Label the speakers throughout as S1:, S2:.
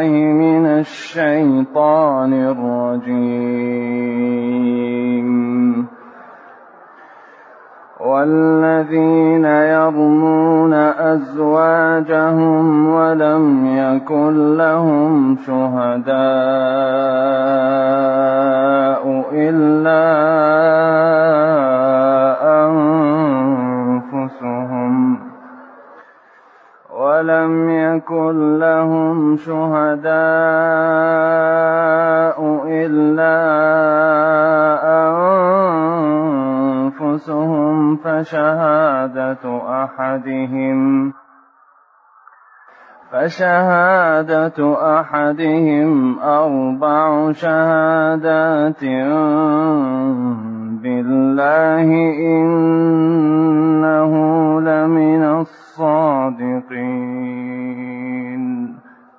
S1: بالله من الشيطان الرجيم. والذين يرمون أزواجهم ولم يكن لهم شهداء إلا أنفسهم فشهادة أحدهم 4 شهادات بالله إنه لمن الصادقين.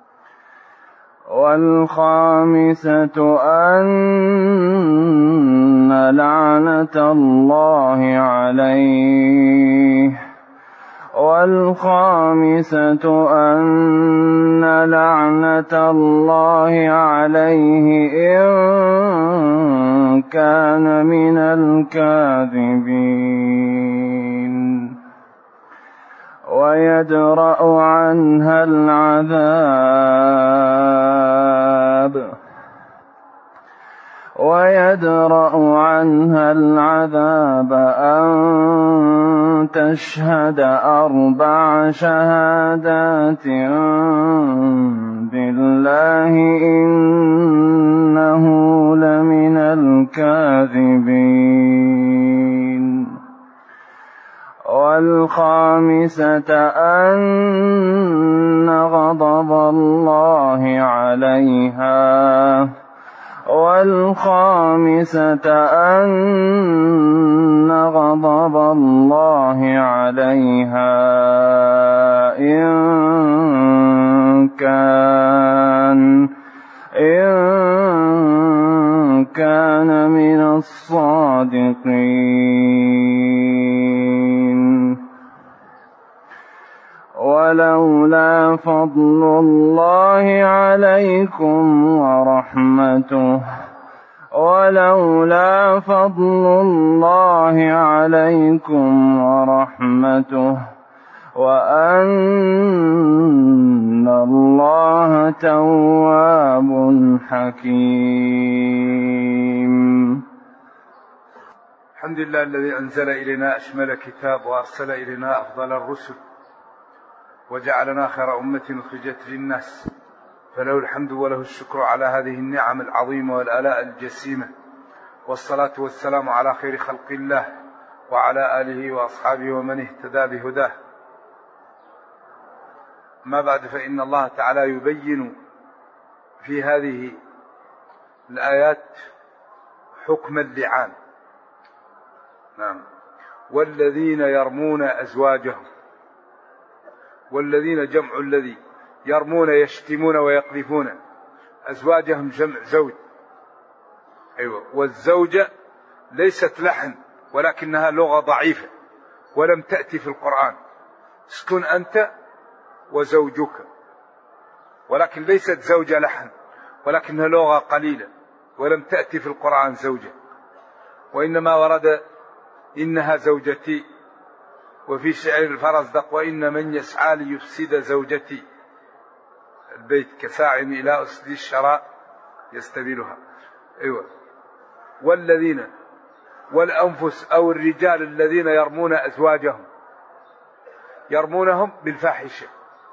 S1: والخامسة أن لعنة الله عليه إن كان من الكاذبين. ويدرأ عنها العذاب أن تشهد 4 شهادات بالله إنه لمن الكاذبين. والخامسة أن غضب الله عليها إن كان من الصادقين. ولولا فضل الله عليكم ورحمته وأن الله تواب حكيم.
S2: الحمد لله الذي أنزل إلينا أشمل كتاب وأرسل إلينا أفضل الرسل وجعلنا خير أمة أخرجت للناس، فله الحمد وله الشكر على هذه النعم العظيمة والآلاء الجسيمة، والصلاة والسلام على خير خلق الله وعلى آله وأصحابه ومن اهتدى بهداه. ما بعد، فإن الله تعالى يبين في هذه الآيات حكم اللعان. نعم. والذين يرمون أزواجهم، والذين جمع الذي يرمون يشتمون ويقذفون، أزواجهم جمع زوج. أيوة. والزوجة ليست لحن ولكنها لغة ضعيفة ولم تأتي في القرآن. اسكن أنت وزوجك، ولكن ليست زوجة لحن ولكنها لغة قليلة ولم تأتي في القرآن زوجة، وإنما ورد إنها زوجتي، وفي شعر الفرزدق وإن من يسعى ليفسد زوجتي البيت كساع إلى أسد الشراء يستبيلها. أيوة. والذين والأنفس أو الرجال الذين يرمون أزواجهم، يرمونهم بالفاحشة.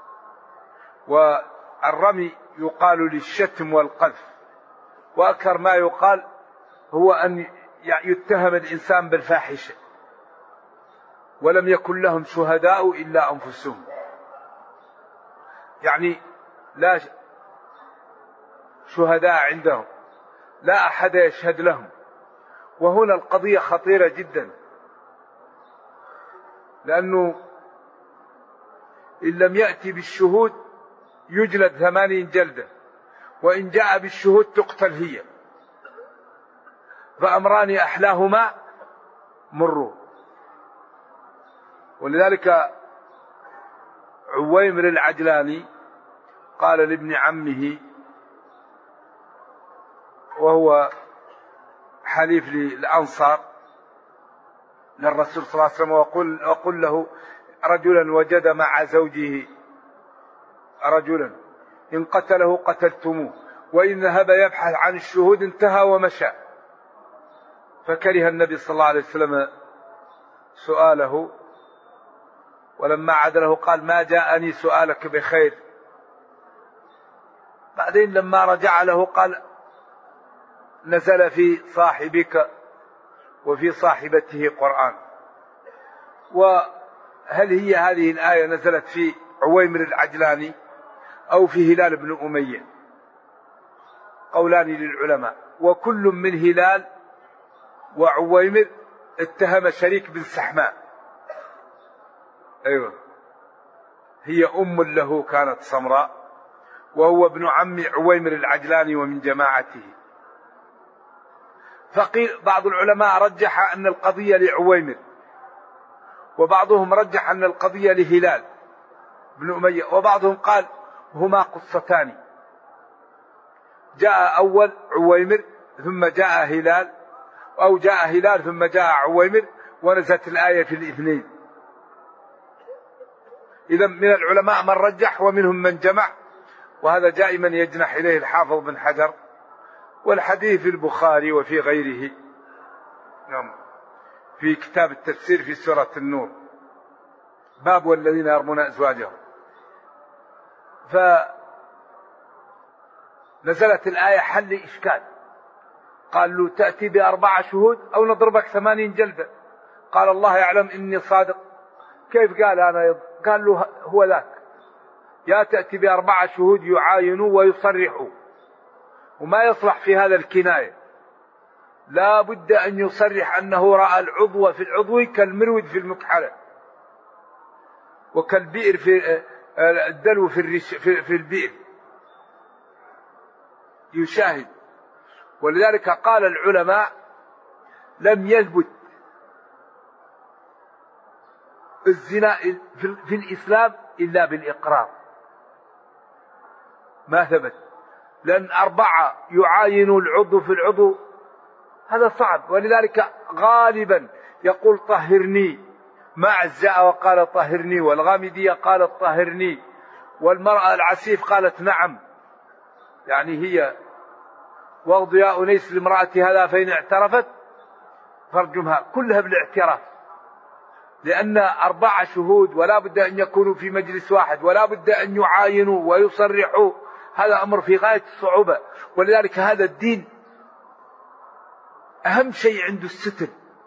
S2: والرمي يقال للشتم والقذف، وأكثر ما يقال هو أن يتهم الإنسان بالفاحشة ولم يكن لهم شهداء إلا أنفسهم، يعني لا شهداء عندهم، لا أحد يشهد لهم. وهنا القضية خطيرة جدا، لأنه إن لم يأتي بالشهود يجلد 80 جلدة، وإن جاء بالشهود تقتل هي. فأمران أحلاهما مروا. ولذلك عويمر العجلاني قال لابن عمه وهو حليف للأنصار للرسول صلى الله عليه وسلم، وقل له رجلا وجد مع زوجه رجلا إن قتله قتلتموه وإن ذهب يبحث عن الشهود انتهى ومشى. فكره النبي صلى الله عليه وسلم سؤاله، ولما عاد له قال ما جاءني سؤالك بخير. بعدين لما رجع له قال نزل في صاحبك وفي صاحبته قرآن. وهل هي هذه الآية نزلت في عويمر العجلاني أو في هلال بن أمية؟ قولان للعلماء، وكل من هلال وعويمر اتهم شريك بن سحماء. أيوة، هي أم له كانت سمراء، وهو ابن عم عويمر العجلاني ومن جماعته. فقيل بعض العلماء رجح أن القضية لعويمر، وبعضهم رجح أن القضية لهلال بن أمية، وبعضهم قال هما قصتان، جاء أول عويمر ثم جاء هلال، أو جاء هلال ثم جاء عويمر، ونزلت الآية في الاثنين. إذا من العلماء من رجح ومنهم من جمع، وهذا دائما يجنح إليه الحافظ بن حجر. والحديث في البخاري وفي غيره، نعم، في كتاب التفسير في سورة النور، باب والذين يرمون أزواجهم. فنزلت الآية حل إشكال، قال له تأتي ب4 شهود أو نضربك 80 جلدة. قال الله يعلم إني صادق. كيف قال أنا؟ قال له هو ذاك، يا تأتي ب4 شهود يعاينوا ويصرحوا، وما يصلح في هذا الكناية، لا بد أن يصرح أنه رأى العضو في العضو كالمرود في المكحلة، وكالبئر في الدلو في البئر، يشاهد. ولذلك قال العلماء لم يثبت الزنا في الإسلام إلا بالإقرار، ما ثبت، لأن 4 يعاينوا العضو في العضو هذا صعب. ولذلك غالبا يقول طهرني، ما أجزاء وقال طهرني، والغامدية قالت طهرني، والمرأة العسيف قالت نعم، يعني هي واغض يا أنيس لامرأة هذا فإن اعترفت فارجمها، كلها بالاعتراف، لأن 4 شهود ولا بد أن يكونوا في مجلس واحد، ولا بد أن يعاينوا ويصرحوا، هذا أمر في غاية الصعوبة. ولذلك هذا الدين أهم شيء عنده الستر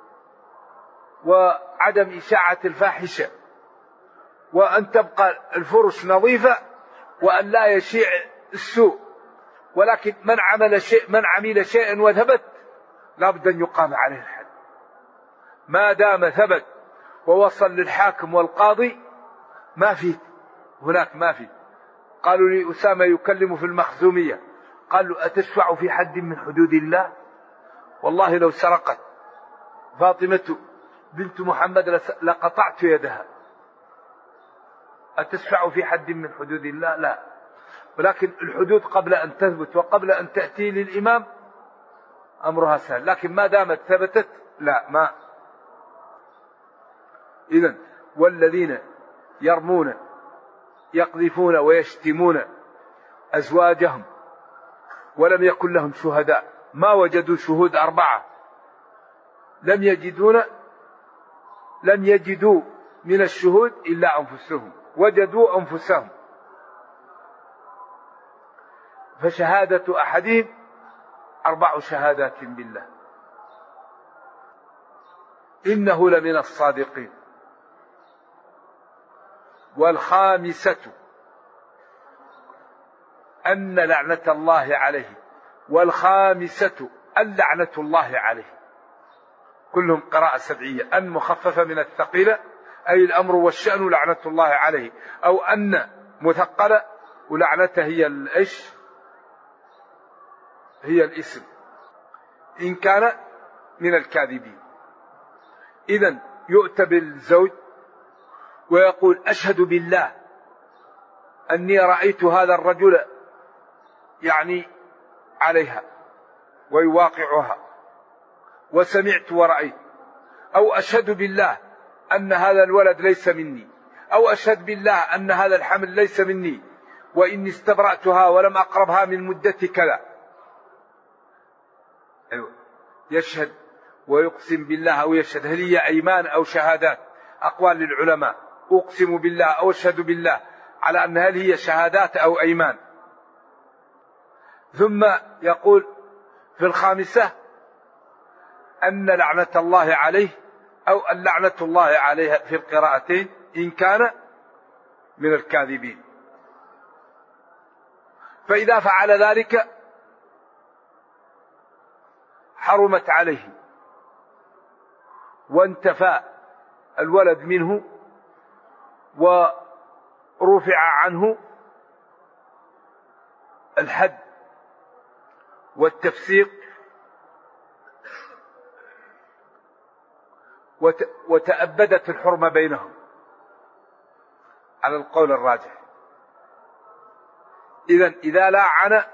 S2: وعدم إشاعة الفاحشة، وأن تبقى الفرش نظيفة، وأن لا يشيع السوء. ولكن من عمل شيئا وثبت لا بد أن يقام عليه الحد، ما دام ثبت ووصل للحاكم والقاضي ما في هناك ما في. قالوا لي أسامة يكلم في المخزومية، قال له أتشفع في حد من حدود الله؟ والله لو سرقت فاطمة بنت محمد لقطعت يدها. أتشفع في حد من حدود الله؟ لا. ولكن الحدود قبل أن تثبت وقبل أن تأتي للإمام أمرها سهل، لكن ما دامت ثبتت لا ما. إذن والذين يرمون يقذفون ويشتمون أزواجهم ولم يكن لهم شهداء، ما وجدوا شهود 4، لم يجدوا من الشهود إلا أنفسهم، وجدوا أنفسهم. فشهادة أحدهم 4 شهادات بالله إنه لمن الصادقين. والخامسة أن لعنة الله عليه، والخامسة اللعنة الله عليه، كلهم قراءة سبعية، أن مخففة من الثقيلة أي الأمر والشأن لعنة الله عليه، أو أن مثقلة ولعنته هي الإيش؟ هي الاسم إن كان من الكاذبين. إذن يؤتى بالزوج ويقول أشهد بالله أني رأيت هذا الرجل يعني عليها ويواقعها، وسمعت ورأيت، أو أشهد بالله أن هذا الولد ليس مني، أو أشهد بالله أن هذا الحمل ليس مني، وإني استبرأتها ولم أقربها من مدة كذا. يشهد ويقسم بالله أو يشهد، هل هي أيمان أو شهادات؟ أقوال للعلماء، أقسم بالله أو أشهد بالله، على أن هل هي شهادات أو أيمان. ثم يقول في الخامسة أن لعنة الله عليه، أو اللعنة الله عليه في القراءتين إن كان من الكاذبين. فإذا فعل ذلك حرمت عليه وانتفى الولد منه ورفع عنه الحد والتفسيق وتأبدت الحرمة بينهم على القول الراجح. إذا لاعن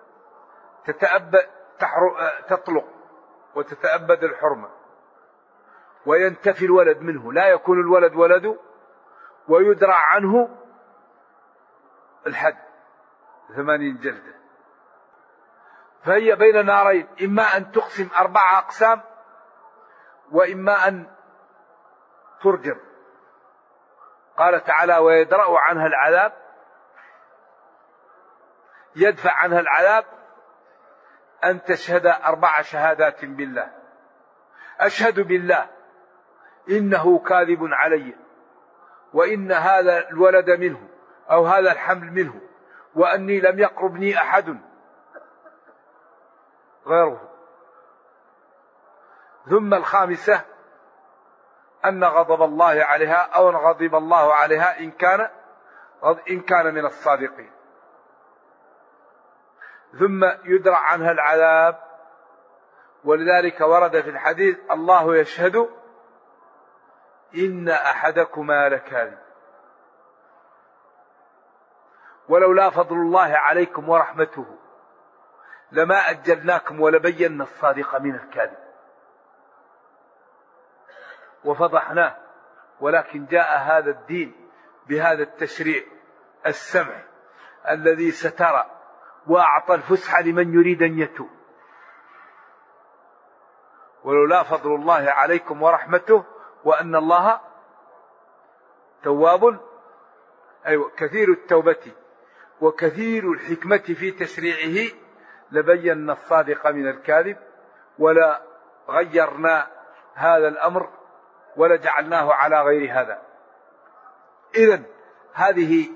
S2: تطلق وتتأبد الحرمة وينتفي الولد منه، لا يكون الولد ولده، ويدرع عنه الحد 80 جلدة. فهي بين نارين، إما أن تقسم 4 أقسام، وإما أن ترجم. قال تعالى ويدرأ عنها العذاب، يدفع عنها العذاب أن تشهد 4 شهادات بالله: أشهد بالله إنه كاذب علي، وإن هذا الولد منه أو هذا الحمل منه، وأني لم يقربني أحد غيره. ثم الخامسة أن غضب الله عليها، أو أن غضب الله عليها إن كان من الصادقين. ثم يدرع عنها العذاب، ولذلك ورد في الحديث: الله يشهد إن أحدكما لكاذب، ولولا فضل الله عليكم ورحمته لما أجلناكم ولبينا الصادق من الكاذب. وفضحناه، ولكن جاء هذا الدين بهذا التشريع السمع الذي ستر وأعطى الفسحة لمن يريد أن يتوب. ولولا فضل الله عليكم ورحمته وأن الله تواب، أيوة، كثير التوبة وكثير الحكمة في تشريعه، لبينا الصادق من الكاذب، ولا غيرنا هذا الأمر ولا جعلناه على غير هذا. إذن هذه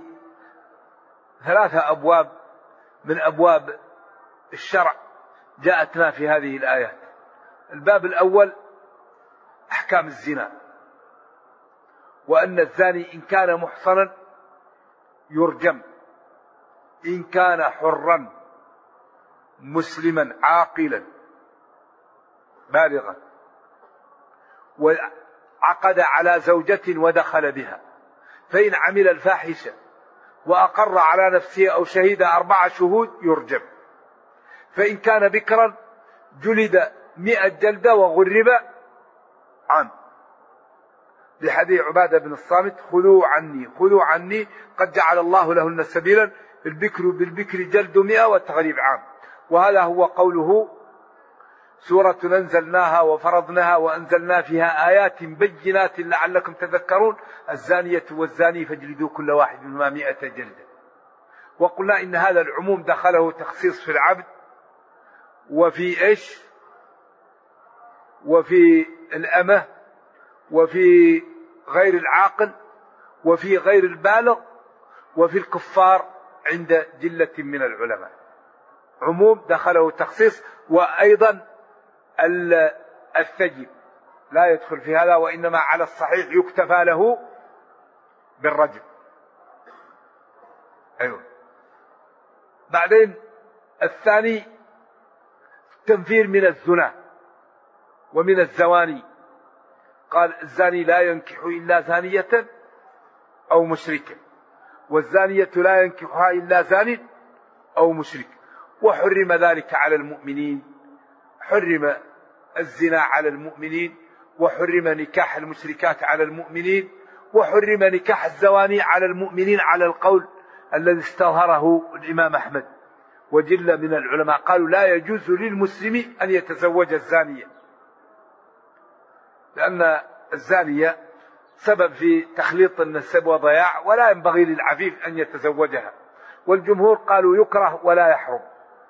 S2: 3 أبواب من أبواب الشرع جاءتنا في هذه الآيات. الباب الأول أحكام الزنا، وأن الزاني إن كان محصنا يرجم، إن كان حرا مسلما عاقلا بالغا وعقد على زوجة ودخل بها، فإن عمل الفاحشة وأقر على نفسه أو شهد 4 شهود يرجم. فإن كان بكرا جلد 100 جلدة وغرب عام، لحديث عبادة بن الصامت: خذوا عني قد جعل الله لهن سبيلا، البكر بالبكر جلد 100 والتغريب عام. وهذا هو قوله: سورة أنزلناها وفرضناها وأنزلنا فيها آيات بينات لعلكم تذكرون، الزانية والزاني فاجلدوا كل واحد منهما 100 جلدة. وقلنا إن هذا العموم دخله تخصيص في العبد، وفي إيش، وفي الأمة، وفي غير العاقل، وفي غير البالغ، وفي الكفار عند جلة من العلماء. عموم دخله تخصيص. وأيضا الثيب لا يدخل في هذا، وإنما على الصحيح يكتفى له بالرجم. أيوة. بعدين الثاني تنفير من الزنا ومن الزواني. قال: الزاني لا ينكح إلا زانية أو مشركة. والزانية لا ينكحها إلا زان أو مشرك. وحرم ذلك على المؤمنين، حرم الزنا على المؤمنين، وحرم نكاح المشركات على المؤمنين، وحرم نكاح الزواني على المؤمنين على القول الذي استظهره الإمام أحمد وجل من العلماء، قالوا لا يجوز للمسلم أن يتزوج الزانية، لأن الزانية سبب في تخليط النسب وضياع، ولا ينبغي للعفيف أن يتزوجها. والجمهور قالوا يكره ولا يحرم.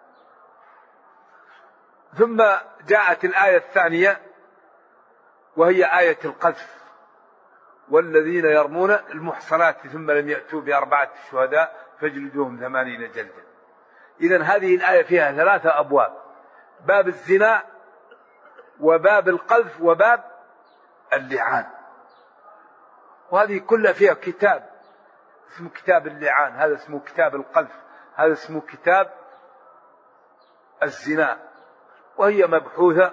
S2: ثم جاءت الآية الثانية وهي آية القذف: والذين يرمون المحصنات ثم لم يأتوا بأربعة شهداء فاجلدوهم 80 جلدة. إذن هذه الآية فيها 3 أبواب: باب الزنا، وباب القذف، وباب اللعان. وهذه كلها فيها كتاب اسمه كتاب اللعان، هذا اسمه كتاب القذف، هذا اسمه كتاب الزنا، وهي مبحوثة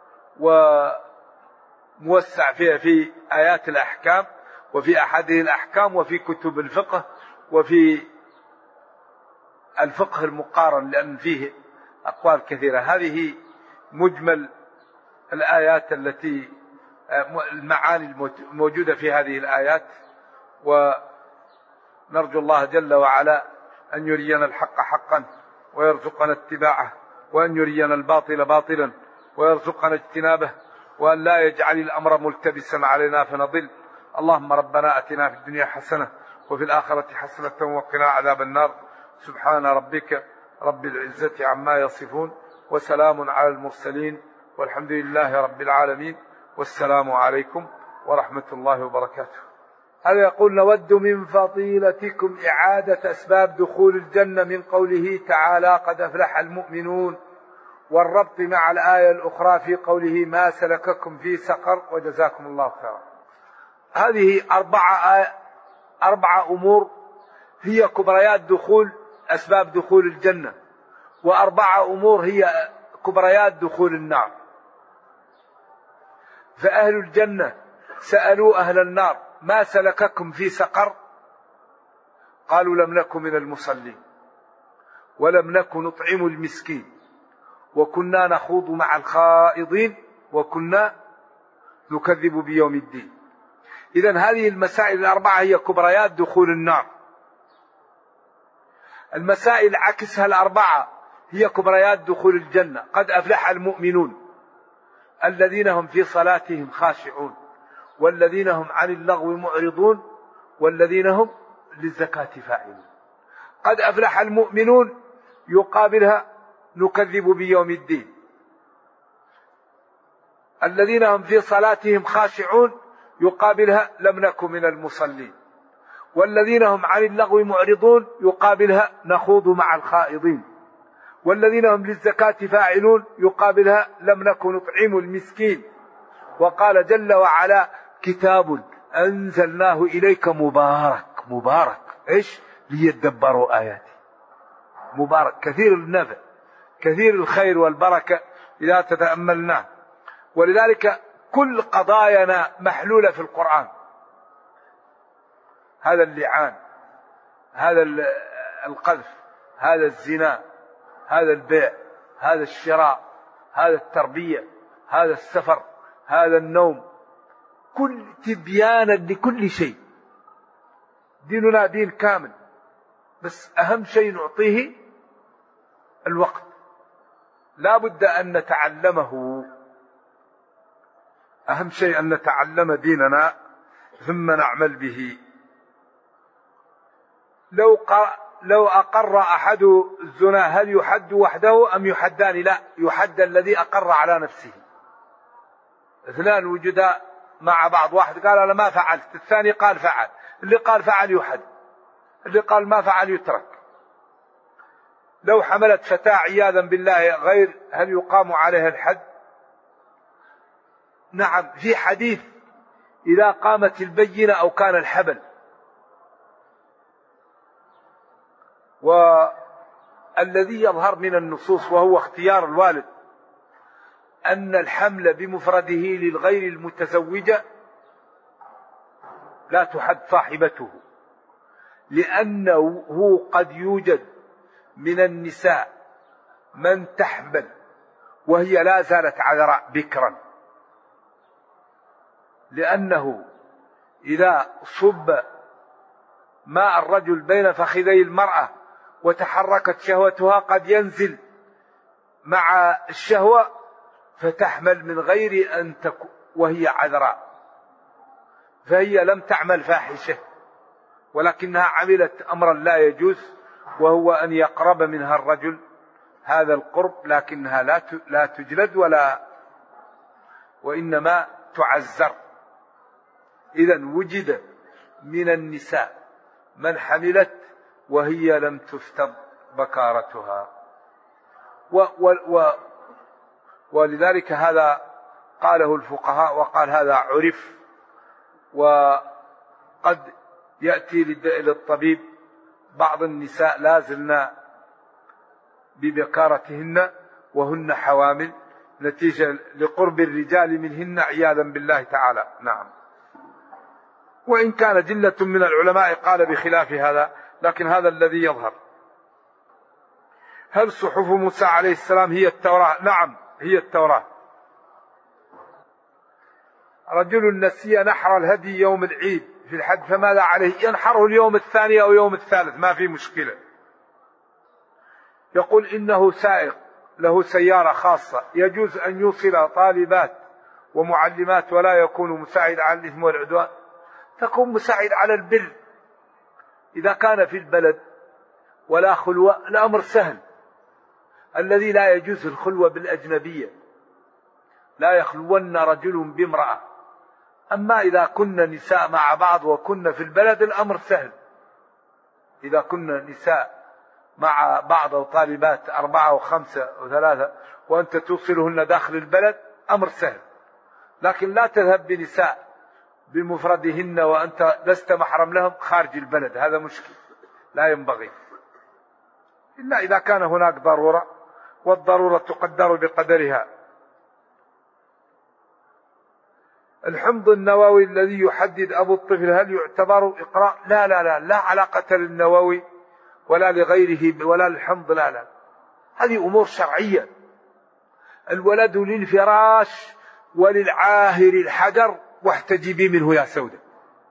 S2: وموسع فيها في آيات الأحكام وفي أحاديث الأحكام وفي كتب الفقه وفي الفقه المقارن، لأن فيه أقوال كثيرة. هذه مجمل الآيات التي المعاني الموجودة في هذه الآيات، ونرجو الله جل وعلا أن يرينا الحق حقا ويرزقنا اتباعه، وأن يرينا الباطل باطلا ويرزقنا اجتنابه، وأن لا يجعل الأمر ملتبسا علينا فنضل. اللهم ربنا أتنا في الدنيا حسنة وفي الآخرة حسنة وقنا عذاب النار. سبحان ربك رب العزة عما يصفون، وسلام على المرسلين، والحمد لله رب العالمين، والسلام عليكم ورحمة الله وبركاته. هذا يقول: نود من فضيلتكم إعادة أسباب دخول الجنة من قوله تعالى: قد أفلح المؤمنون، والربط مع الآية الأخرى في قوله: ما سلككم في سقر، وجزاكم الله خيرا. هذه 4 أمور هي كبريات دخول أسباب دخول الجنة، و4 أمور هي كبريات دخول النار. فأهل الجنة سألوا أهل النار: ما سلككم في سقر؟ قالوا: لم نكن من المصلين، ولم نكن نطعم المسكين، وكنا نخوض مع الخائضين، وكنا نكذب بيوم الدين. إذن هذه المسائل 4 هي كبريات دخول النار. المسائل عكسها 4 هي كبريات دخول الجنة: قد أفلح المؤمنون الذين هم في صلاتهم خاشعون، والذين هم عن اللغو معرضون، والذين هم للزكاة فاعلون. قد أفلح المؤمنون يقابلها نكذب بيوم الدين. الذين هم في صلاتهم خاشعون يقابلها لم نكن من المصلين. والذين هم عن اللغو معرضون يقابلها نخوض مع الخائضين. والذين هم للزكاة فاعلون يقابلها لم نكن نطعم المسكين. وقال جل وعلا: كتاب أنزلناه إليك مبارك إيش؟ ليدبروا آياته. مبارك كثير النفع، كثير الخير والبركة إذا تتأملناه. ولذلك كل قضايانا محلولة في القرآن. هذا اللعان، هذا القذف، هذا الزنا، هذا البيع، هذا الشراء، هذا التربية، هذا السفر، هذا النوم، كل تبيانا لكل شيء. ديننا دين كامل، بس أهم شيء نعطيه الوقت. لا بد أن نتعلمه. أهم شيء أن نتعلم ديننا ثم نعمل به. لو أقر أحد الزنا هل يحد وحده أم يحدان؟ لا، يحد الذي أقر على نفسه. 2 وجدا مع بعض، واحد قال أنا ما فعلت، الثاني قال فعل، اللي قال فعل يحد، اللي قال ما فعل يترك. لو حملت فتاة عياذا بالله غير، هل يقام عليها الحد؟ نعم، في حديث: إذا قامت البينة أو كان الحبل. والذي يظهر من النصوص وهو اختيار الوالد أن الحمل بمفرده للغير المتزوجة لا تحد صاحبته، لأنه قد يوجد من النساء من تحمل وهي لا زالت عذراء بكرا، لأنه إذا صب ماء الرجل بين فخذي المرأة وتحركت شهوتها قد ينزل مع الشهوة فتحمل من غير أن تكون وهي عذراء، فهي لم تعمل فاحشة ولكنها عملت أمرا لا يجوز، وهو أن يقرب منها الرجل هذا القرب، لكنها لا تجلد وإنما تعزر. إذن وجد من النساء من حملت وهي لم تفتض بكارتها، ولذلك هذا قاله الفقهاء، وقال هذا عرف، وقد يأتي للطبيب بعض النساء لازلن ببكارتهن وهن حوامل نتيجة لقرب الرجال منهن عياذا بالله تعالى. نعم. وإن كان جلة من العلماء قال بخلاف هذا، لكن هذا الذي يظهر. هل صحف موسى عليه السلام هي التوراة؟ نعم هي التوراة. رجل نسي نحر الهدي يوم العيد في الحج فماذا عليه؟ ينحره اليوم الثاني أو يوم الثالث، ما في مشكلة. يقول إنه سائق له سيارة خاصة يجوز أن يوصل طالبات ومعلمات ولا يكون مساعد على الإثم والعدوان. تكون مساعد على البر إذا كان في البلد ولا خلوة، الأمر سهل. الذي لا يجوز الخلوة بالأجنبية، لا يخلون رجل بامرأة. أما إذا كنا نساء مع بعض وكنا في البلد الأمر سهل. إذا كنا نساء مع بعض أو طالبات 4 أو 5 أو 3 وأنت توصلهن داخل البلد أمر سهل. لكن لا تذهب بنساء بمفردهن وأنت لست محرم لهم خارج البلد، هذا مشكل لا ينبغي، إلا إذا كان هناك ضرورة، والضرورة تقدر بقدرها. الحمض النووي الذي يحدد أبو الطفل هل يعتبر إقراء؟ لا علاقة للنووي ولا لغيره ولا للحمض، لا هذه أمور شرعية. الولد للفراش وللعاهر الحجر واحتجبي منه يا سودة.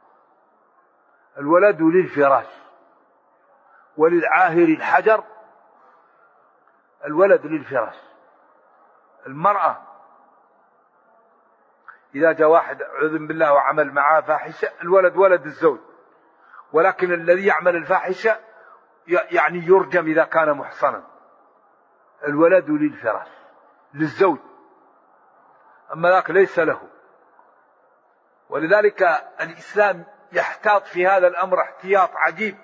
S2: الولد للفراش وللعاهر الحجر، الولد للفراش. المرأة إذا جاء واحد عذن بالله وعمل معاه فاحشة، الولد ولد الزوج، ولكن الذي يعمل الفاحشة يعني يرجم إذا كان محصنا. الولد للفراش للزوج، أما ذاك ليس له. ولذلك الإسلام يحتاط في هذا الأمر احتياط عجيب،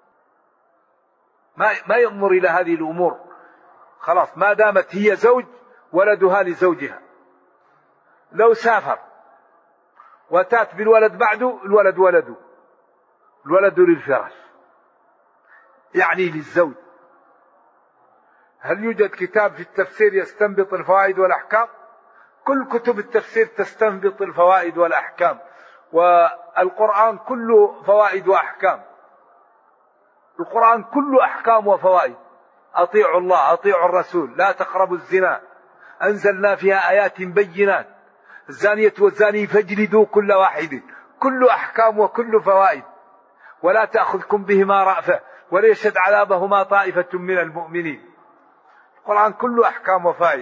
S2: ما يأمر إلى هذه الأمور. خلاص ما دامت هي زوج ولدها لزوجها. لو سافر وتات بالولد بعده، الولد ولده، الولد للفراش يعني للزوج. هل يوجد كتاب في التفسير يستنبط الفوائد والأحكام؟ كل كتب التفسير تستنبط الفوائد والأحكام، والقرآن كله فوائد وأحكام. القرآن كله أحكام وفوائد. أطيعوا الله أطيعوا الرسول، لا تقربوا الزنا، أنزلنا فيها آيات بينات، الزانية والزاني فاجلدوا كل واحد، كل أحكام وكل فوائد. ولا تأخذكم بهما رأفة وليشهد عذابهما طائفة من المؤمنين. القرآن كله أحكام وفوائد.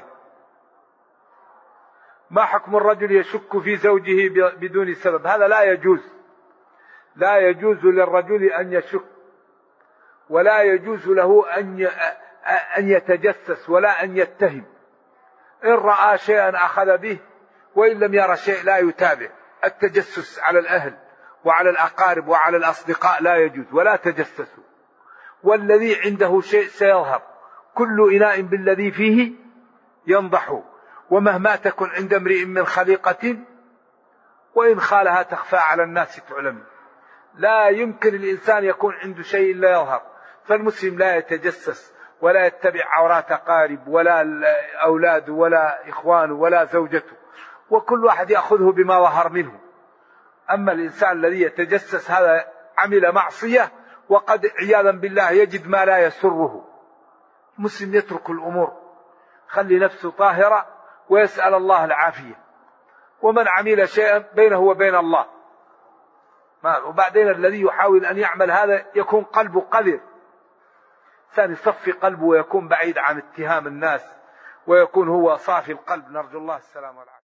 S2: ما حكم الرجل يشك في زوجه بدون سبب؟ هذا لا يجوز. لا يجوز للرجل أن يشك، ولا يجوز له أن يتجسس ولا أن يتهم. إن رأى شيئا أخذ به، وإن لم يرى شيء لا يتابع. التجسس على الأهل وعلى الأقارب وعلى الأصدقاء لا يجوز، ولا تجسسوا. والذي عنده شيء سيظهر، كل إناء بالذي فيه ينضح، ومهما تكن عند امرئ من خليقة وإن خالها تخفى على الناس تعلم. لا يمكن الإنسان يكون عنده شيء إلا يظهر. فالمسلم لا يتجسس ولا يتبع عورات أقارب ولا أولاده ولا إخوانه ولا زوجته، وكل واحد يأخذه بما ظهر منه. أما الإنسان الذي يتجسس هذا عمل معصية وقد عياذا بالله يجد ما لا يسره. مسلم يترك الأمور، خلي نفسه طاهرة ويسأل الله العافية، ومن عمل شيئا بينه وبين الله. وبعدين الذي يحاول أن يعمل هذا يكون قلبه قذر، ثاني صفي قلبه ويكون بعيد عن اتهام الناس ويكون هو صافي القلب. نرجو الله السلام والعافية.